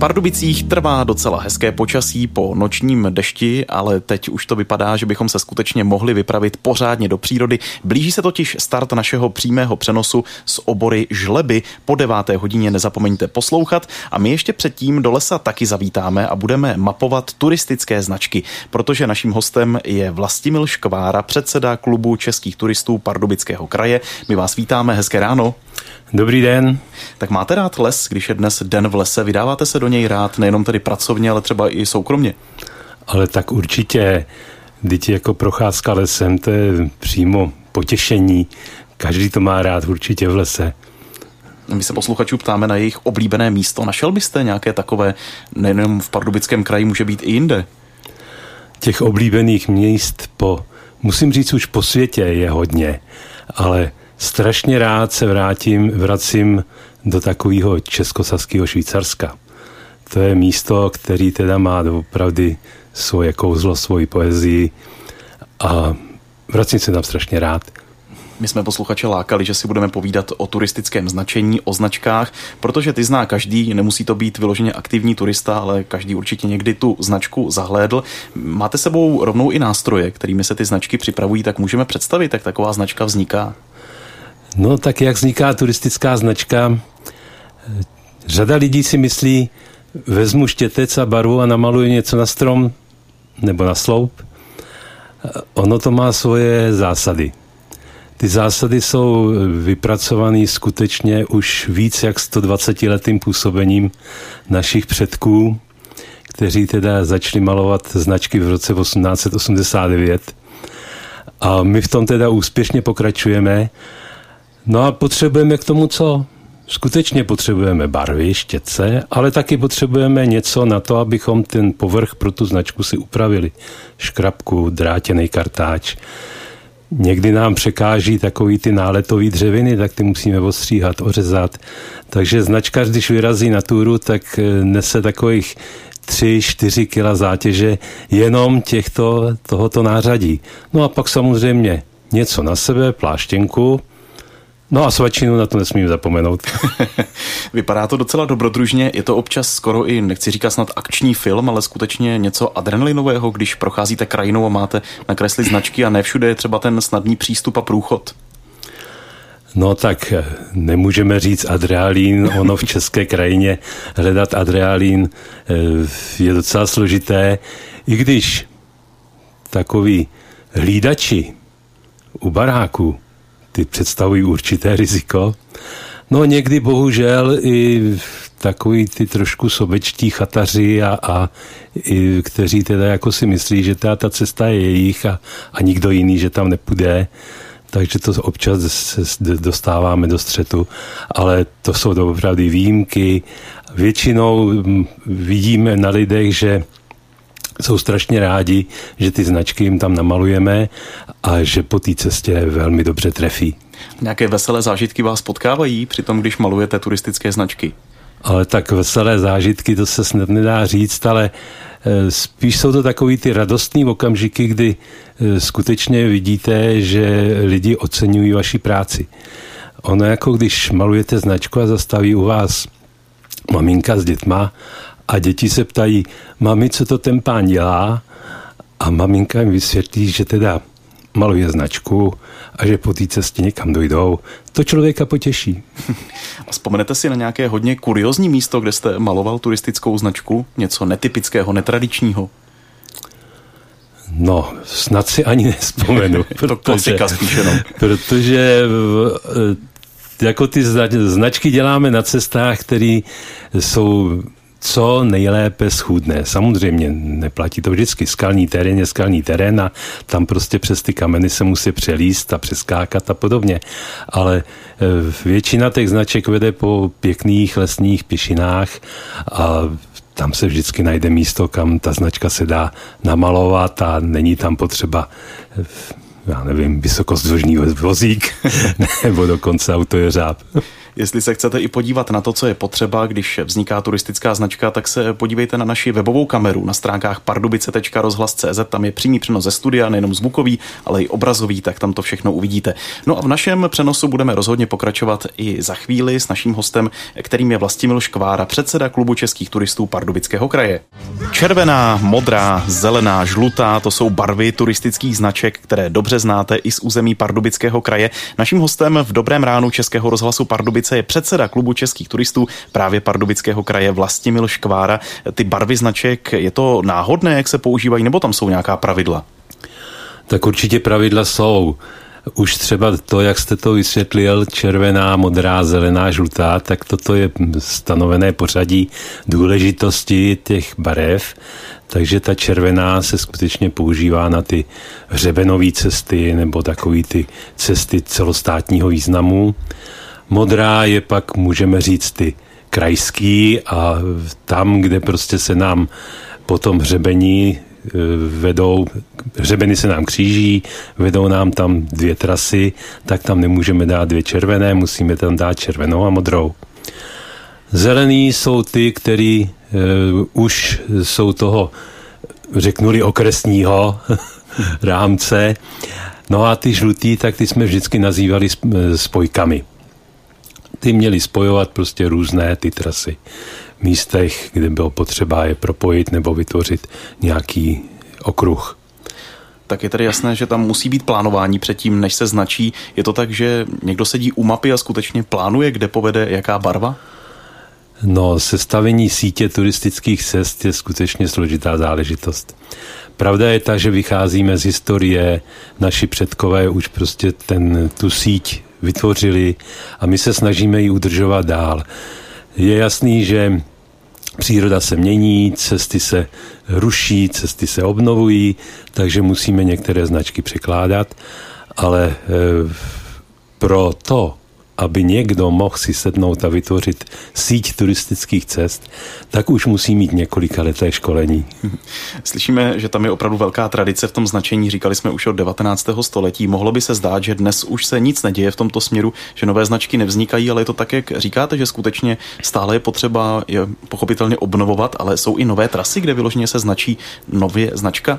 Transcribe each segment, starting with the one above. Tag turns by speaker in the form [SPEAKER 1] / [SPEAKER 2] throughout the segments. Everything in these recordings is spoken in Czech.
[SPEAKER 1] Pardubicích trvá docela hezké počasí po nočním dešti, ale teď už to vypadá, že bychom se skutečně mohli vypravit pořádně do přírody. Blíží se totiž start našeho přímého přenosu z obory Žleby. Po 9. hodině nezapomeňte poslouchat a my ještě předtím do lesa taky zavítáme a budeme mapovat turistické značky, protože naším hostem je Vlastimil Škvára, předseda klubu českých turistů Pardubického kraje. My vás vítáme, hezké ráno.
[SPEAKER 2] Dobrý den.
[SPEAKER 1] Tak máte rád les, když je dnes den v lese? Vydáváte se do něj rád, nejenom tedy pracovně, ale třeba i soukromně?
[SPEAKER 2] Ale tak určitě, vždyť jako procházka lesem, to je přímo potěšení. Každý to má rád určitě v lese.
[SPEAKER 1] My se posluchačů ptáme na jejich oblíbené místo. Našel byste nějaké takové, nejenom v Pardubickém kraji, může být i jinde?
[SPEAKER 2] Těch oblíbených míst musím říct, už po světě je hodně, ale strašně rád se vracím do takového českosaského Švýcarska. To je místo, který teda má opravdu svoje kouzlo, svoji poezii a vracím se tam strašně rád.
[SPEAKER 1] My jsme posluchače lákali, že si budeme povídat o turistickém značení, o značkách, protože ty zná každý, nemusí to být vyloženě aktivní turista, ale každý určitě někdy tu značku zahlédl. Máte sebou rovnou i nástroje, kterými se ty značky připravují, tak můžeme představit, jak taková značka vzniká?
[SPEAKER 2] No tak jak vzniká turistická značka? Řada lidí si myslí, vezmu štětec a barvu a namaluji něco na strom nebo na sloup. Ono to má svoje zásady. Ty zásady jsou vypracované skutečně už víc jak 120letým působením našich předků, kteří teda začali malovat značky v roce 1889. A my v tom teda úspěšně pokračujeme. No a potřebujeme k tomu co? Skutečně potřebujeme barvy, štětce, ale taky potřebujeme něco na to, abychom ten povrch pro tu značku si upravili. Škrabku, drátěný kartáč. Někdy nám překáží takový ty náletový dřeviny, tak ty musíme ostříhat, ořezat. Takže značkař, když vyrazí na túru, tak nese takových 3-4 kila zátěže jenom tohoto nářadí. No a pak samozřejmě něco na sebe, pláštěnku. No a svačinu, na to nesmím zapomenout.
[SPEAKER 1] Vypadá to docela dobrodružně, je to občas skoro i, nechci říkat snad akční film, ale skutečně něco adrenalinového, když procházíte krajinou a máte nakreslit značky a ne všude je třeba ten snadný přístup a průchod.
[SPEAKER 2] No tak nemůžeme říct adrenalin, ono v české krajině hledat adrenalin je docela složité, i když takový hlídači u baráku ty představují určité riziko. No někdy bohužel i takový ty trošku sobečtí chataři a kteří teda jako si myslí, že ta cesta je jejich a nikdo jiný, že tam nepůjde. Takže to občas dostáváme do střetu, ale to jsou opravdu výjimky. Většinou vidíme na lidech, že jsou strašně rádi, že ty značky jim tam namalujeme a že po té cestě velmi dobře trefí.
[SPEAKER 1] Nějaké veselé zážitky vás potkávají při tom, když malujete turistické značky?
[SPEAKER 2] Ale tak veselé zážitky, to se snad nedá říct, ale spíš jsou to takový ty radostný okamžiky, kdy skutečně vidíte, že lidi oceňují vaši práci. Ono jako když malujete značku a zastaví u vás maminka s dětma a děti se ptají, mami, co to ten pán dělá? A maminka jim vysvětlí, že teda maluje značku a že po té cestě někam dojdou. To člověka potěší.
[SPEAKER 1] A vzpomenete si na nějaké hodně kuriózní místo, kde jste maloval turistickou značku? Něco netypického, netradičního?
[SPEAKER 2] No, snad si ani nevzpomenu. Protože jako ty značky děláme na cestách, které jsou co nejlépe schůdné. Samozřejmě neplatí to vždycky. Skalní terén je skalní terén a tam prostě přes ty kameny se musí přelíst a přeskákat a podobně. Ale většina těch značek vede po pěkných lesních pěšinách a tam se vždycky najde místo, kam ta značka se dá namalovat a není tam potřeba já nevím, vysokozdvožný vozík, nebo dokonce autojeřáb.
[SPEAKER 1] Jestli se chcete i podívat na to, co je potřeba, když vzniká turistická značka, tak se podívejte na naši webovou kameru na stránkách pardubice.rozhlas.cz. Tam je přímý přenos ze studia, nejenom zvukový, ale i obrazový, tak tam to všechno uvidíte. No a v našem přenosu budeme rozhodně pokračovat i za chvíli s naším hostem, kterým je Vlastimil Škvára, předseda Klubu českých turistů Pardubického kraje. Červená, modrá, zelená, žlutá, to jsou barvy turistických značek, které dobře znáte i z území Pardubického kraje. Naším hostem v Dobrém ránu Českého rozhlasu Pardubice je předseda Klubu českých turistů právě Pardubického kraje Vlastimil Škvára. Ty barvy značek, je to náhodné, jak se používají, nebo tam jsou nějaká pravidla?
[SPEAKER 2] Tak určitě pravidla jsou. Už třeba to, jak jste to vysvětlil, červená, modrá, zelená, žlutá, tak toto je stanovené pořadí důležitosti těch barev. Takže ta červená se skutečně používá na ty hřebenové cesty nebo takové ty cesty celostátního významu. Modrá je pak, můžeme říct, ty krajský a tam, kde prostě se nám po tom hřebení vedou, hřebeny se nám kříží, vedou nám tam 2 trasy, tak tam nemůžeme dát 2 červené, musíme tam dát červenou a modrou. Zelený jsou ty, který už jsou toho, řeknuli, okresního rámce. No a ty žlutý, tak ty jsme vždycky nazývali spojkami. Ty měli spojovat prostě různé ty trasy v místech, kde bylo potřeba je propojit nebo vytvořit nějaký okruh.
[SPEAKER 1] Tak je tedy jasné, že tam musí být plánování předtím, než se značí. Je to tak, že někdo sedí u mapy a skutečně plánuje, kde povede jaká barva?
[SPEAKER 2] No, sestavení sítě turistických cest je skutečně složitá záležitost. Pravda je ta, že vycházíme z historie, naši předkové už prostě tu síť vytvořili a my se snažíme ji udržovat dál. Je jasný, že příroda se mění, cesty se ruší, cesty se obnovují, takže musíme některé značky překládat, ale pro to, aby někdo mohl si sednout a vytvořit síť turistických cest, tak už musí mít několikaleté školení.
[SPEAKER 1] Slyšíme, že tam je opravdu velká tradice v tom značení, říkali jsme už od 19. století. Mohlo by se zdát, že dnes už se nic neděje v tomto směru, že nové značky nevznikají, ale je to tak, jak říkáte, že skutečně stále je potřeba je pochopitelně obnovovat, ale jsou i nové trasy, kde vyloženě se značí nově značka?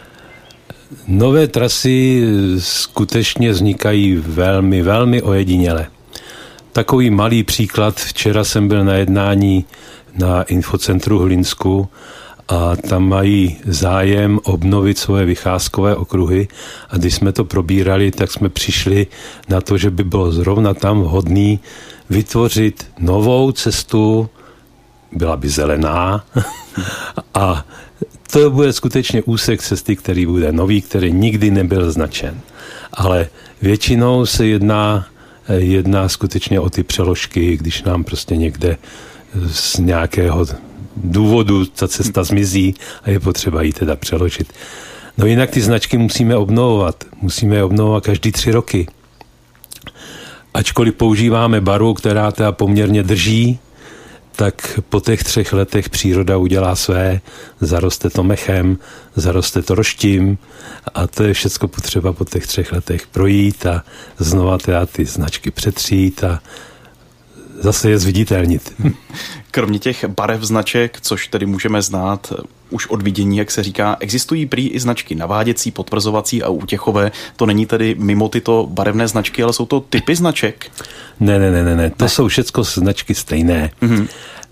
[SPEAKER 2] Nové trasy skutečně vznikají velmi, velmi ojediněle. Takový malý příklad, včera jsem byl na jednání na infocentru Hlinsku a tam mají zájem obnovit svoje vycházkové okruhy a když jsme to probírali, tak jsme přišli na to, že by bylo zrovna tam vhodný vytvořit novou cestu, byla by zelená a to bude skutečně úsek cesty, který bude nový, který nikdy nebyl značen. Ale většinou se jedná skutečně o ty přeložky, když nám prostě někde z nějakého důvodu ta cesta zmizí a je potřeba ji teda přeložit. No jinak ty značky musíme obnovovat. Musíme je obnovovat každý 3 roky. Ačkoliv používáme barvu, která teda poměrně drží, tak po těch 3 letech příroda udělá své, zaroste to mechem, zaroste to roštím a to je všecko potřeba po těch 3 letech projít a znova teda ty značky přetřít a zase je zviditelnit.
[SPEAKER 1] Kromě těch barev značek, což tedy můžeme znát už od vidění, jak se říká, existují prý i značky naváděcí, potvrzovací a útěchové. To není tedy mimo tyto barevné značky, ale jsou to typy značek?
[SPEAKER 2] Ne. To jsou všecko značky stejné. Mm-hmm.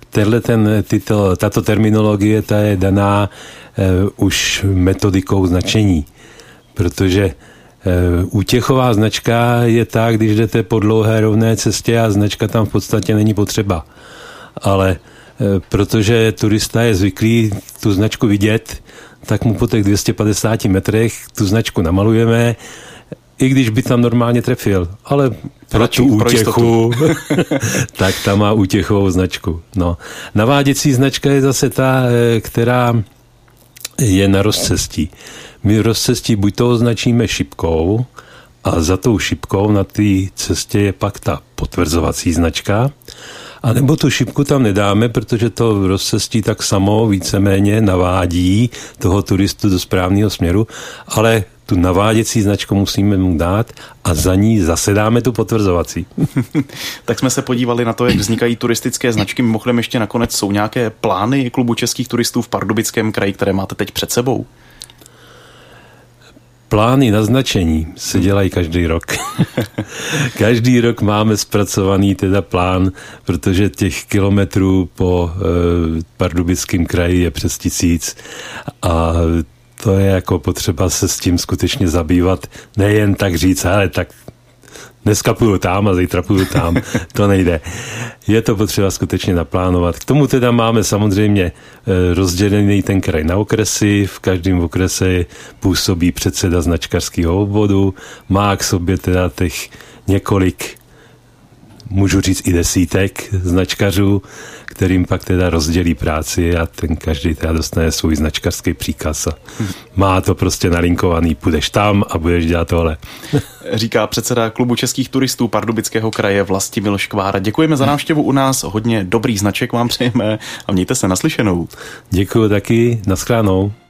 [SPEAKER 2] Tato terminologie ta je daná už metodikou značení, protože útěchová značka je ta, když jdete po dlouhé rovné cestě a značka tam v podstatě není potřeba. Ale protože turista je zvyklý tu značku vidět, tak mu po těch 250 metrech tu značku namalujeme, i když by tam normálně trefil. Ale pro tu útěchu, tak tam má útěchovou značku. No. Naváděcí značka je zase ta, která je na rozcestí. My rozcestí buď to označíme šipkou a za tou šipkou na té cestě je pak ta potvrzovací značka, a nebo tu šipku tam nedáme, protože to rozcestí tak samo víceméně navádí toho turistu do správného směru, ale tu naváděcí značku musíme mu dát a za ní zase dáme tu potvrzovací.
[SPEAKER 1] Tak jsme se podívali na to, jak vznikají turistické značky. Mimochodem ještě nakonec jsou nějaké plány Klubu českých turistů v Pardubickém kraji, které máte teď před sebou?
[SPEAKER 2] Plány na značení se dělají každý rok. Každý rok máme zpracovaný teda plán, protože těch kilometrů po Pardubickém kraji je přes 1000 a to je jako potřeba se s tím skutečně zabývat. Nejen tak říct, ale tak dneska půjdu tam a zítra půjdu tam. To nejde. Je to potřeba skutečně naplánovat. K tomu teda máme samozřejmě rozdělený ten kraj na okresy. V každém okrese působí předseda značkařského obvodu. Má k sobě teda těch několik, můžu říct i desítek značkařů, kterým pak teda rozdělí práci a ten každý teda dostane svůj značkařský příkaz a má to prostě nalinkovaný, půjdeš tam a budeš dělat tohle.
[SPEAKER 1] Říká předseda Klubu českých turistů Pardubického kraje Vlastimil Škvára. Děkujeme za návštěvu u nás, hodně dobrých značek vám přejeme a mějte se naslyšenou.
[SPEAKER 2] Děkuju taky, nashledanou.